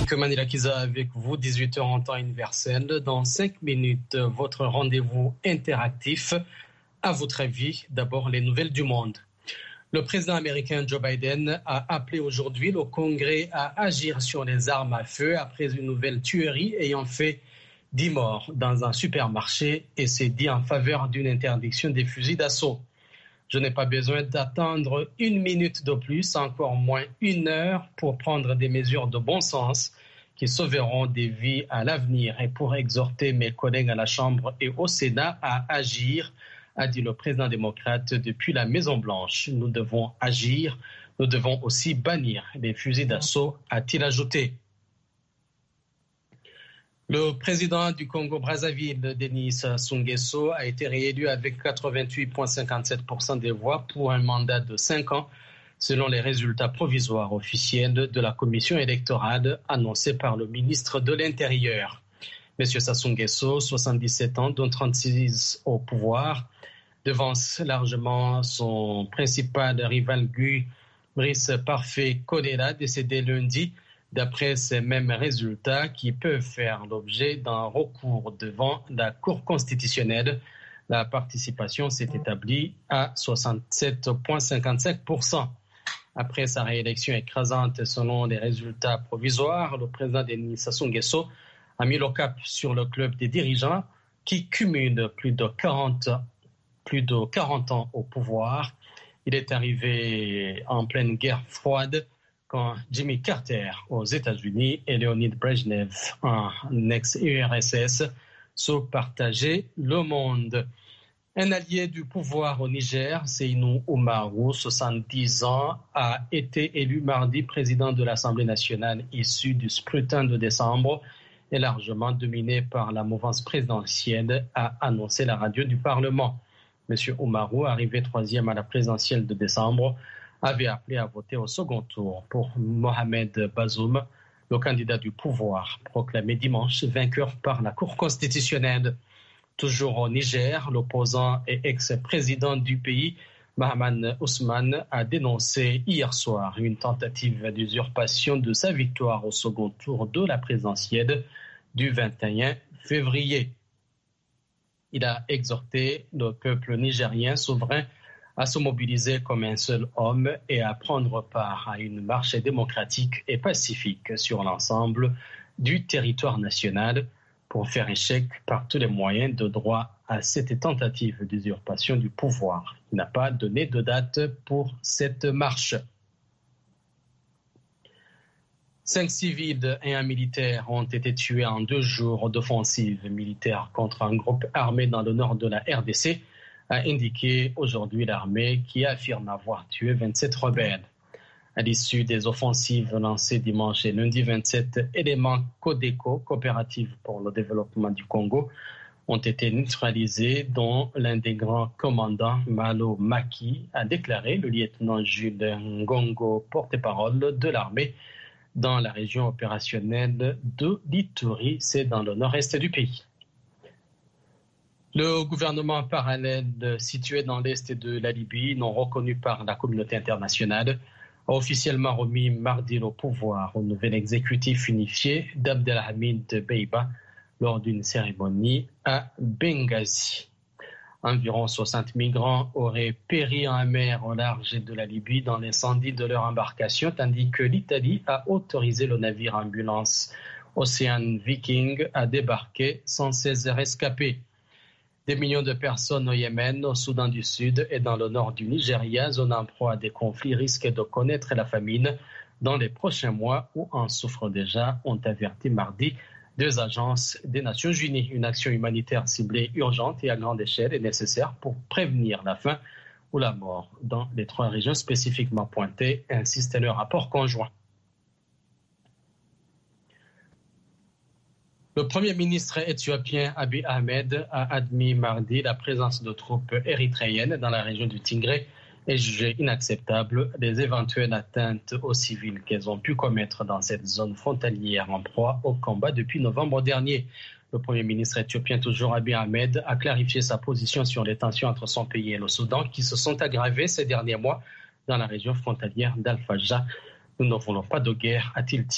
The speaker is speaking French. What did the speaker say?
Manila Kiza avec vous, 18h en temps universel. Dans 5 minutes, votre rendez-vous interactif. À votre avis, d'abord les nouvelles du monde. Le président américain Joe Biden a appelé aujourd'hui le Congrès à agir sur les armes à feu après une nouvelle tuerie ayant fait 10 morts dans un supermarché et s'est dit en faveur d'une interdiction des fusils d'assaut. Je n'ai pas besoin d'attendre 1 minute de plus, encore moins 1 heure pour prendre des mesures de bon sens qui sauveront des vies à l'avenir et pour exhorter mes collègues à la Chambre et au Sénat à agir, a dit le président démocrate depuis la Maison-Blanche. Nous devons agir, nous devons aussi bannir les fusils d'assaut, a-t-il ajouté. Le président du Congo-Brazzaville, Denis Sassou Nguesso, a été réélu avec 88,57% des voix pour un mandat de 5 ans, selon les résultats provisoires officiels de la commission électorale annoncés par le ministre de l'Intérieur. M. Sassou Nguesso, 77 ans, dont 36 au pouvoir, devance largement son principal rival Guy Brice Parfait Kolela, décédé lundi, d'après ces mêmes résultats qui peuvent faire l'objet d'un recours devant la Cour constitutionnelle. La participation s'est établie à 67,55%. Après sa réélection écrasante selon les résultats provisoires, le président Denis Sassou Nguesso a mis le cap sur le club des dirigeants qui cumule plus de 40 ans au pouvoir. Il est arrivé en pleine guerre froide quand Jimmy Carter aux États-Unis et Leonid Brezhnev en ex-URSS se partageaient le monde. Un allié du pouvoir au Niger, Seynou Oumarou, 70 ans, a été élu mardi président de l'Assemblée nationale issu du scrutin de décembre et largement dominé par la mouvance présidentielle, a annoncé la radio du Parlement. M. Oumarou, arrivé 3e à la présidentielle de décembre, avait appelé à voter au second tour pour Mohamed Bazoum, le candidat du pouvoir, proclamé dimanche vainqueur par la Cour constitutionnelle. Toujours au Niger, l'opposant et ex-président du pays, Mahaman Ousmane, a dénoncé hier soir une tentative d'usurpation de sa victoire au second tour de la présidentielle du 21 février. Il a exhorté le peuple nigérien souverain à se mobiliser comme un seul homme et à prendre part à une marche démocratique et pacifique sur l'ensemble du territoire national pour faire échec par tous les moyens de droit à cette tentative d'usurpation du pouvoir. Il n'a pas donné de date pour cette marche. 5 civils et un militaire ont été tués en 2 jours d'offensive militaire contre un groupe armé dans le nord de la RDC, a indiqué aujourd'hui l'armée qui affirme avoir tué 27 rebelles. À l'issue des offensives lancées dimanche et lundi, 27 éléments Codeco, coopérative pour le développement du Congo, ont été neutralisés, dont l'un des grands commandants, Malo Maki, a déclaré le lieutenant Jules Ngongo, porte-parole de l'armée dans la région opérationnelle de l'Ituri, c'est dans le nord-est du pays. Le gouvernement parallèle situé dans l'est de la Libye, non reconnu par la communauté internationale, a officiellement remis mardi le pouvoir au nouvel exécutif unifié d'Abdelhamid Beiba lors d'une cérémonie à Benghazi. Environ 60 migrants auraient péri en mer au large de la Libye dans l'incendie de leur embarcation, tandis que l'Italie a autorisé le navire ambulance Ocean Viking à débarquer sans 16 rescapés. Des millions de personnes au Yémen, au Soudan du Sud et dans le nord du Nigeria, zone en proie à des conflits, risquent de connaître la famine dans les prochains mois ou en souffrent déjà, ont averti mardi 2 agences des Nations Unies. Une action humanitaire ciblée, urgente et à grande échelle est nécessaire pour prévenir la faim ou la mort dans les 3 régions spécifiquement pointées, insiste le rapport conjoint. Le Premier ministre éthiopien Abiy Ahmed a admis mardi la présence de troupes érythréennes dans la région du Tigré et jugé inacceptable les éventuelles atteintes aux civils qu'elles ont pu commettre dans cette zone frontalière en proie au combat depuis novembre dernier. Le Premier ministre éthiopien, toujours Abiy Ahmed, a clarifié sa position sur les tensions entre son pays et le Soudan qui se sont aggravées ces derniers mois dans la région frontalière d'Al-Fajah. Nous ne voulons pas de guerre, a-t-il dit.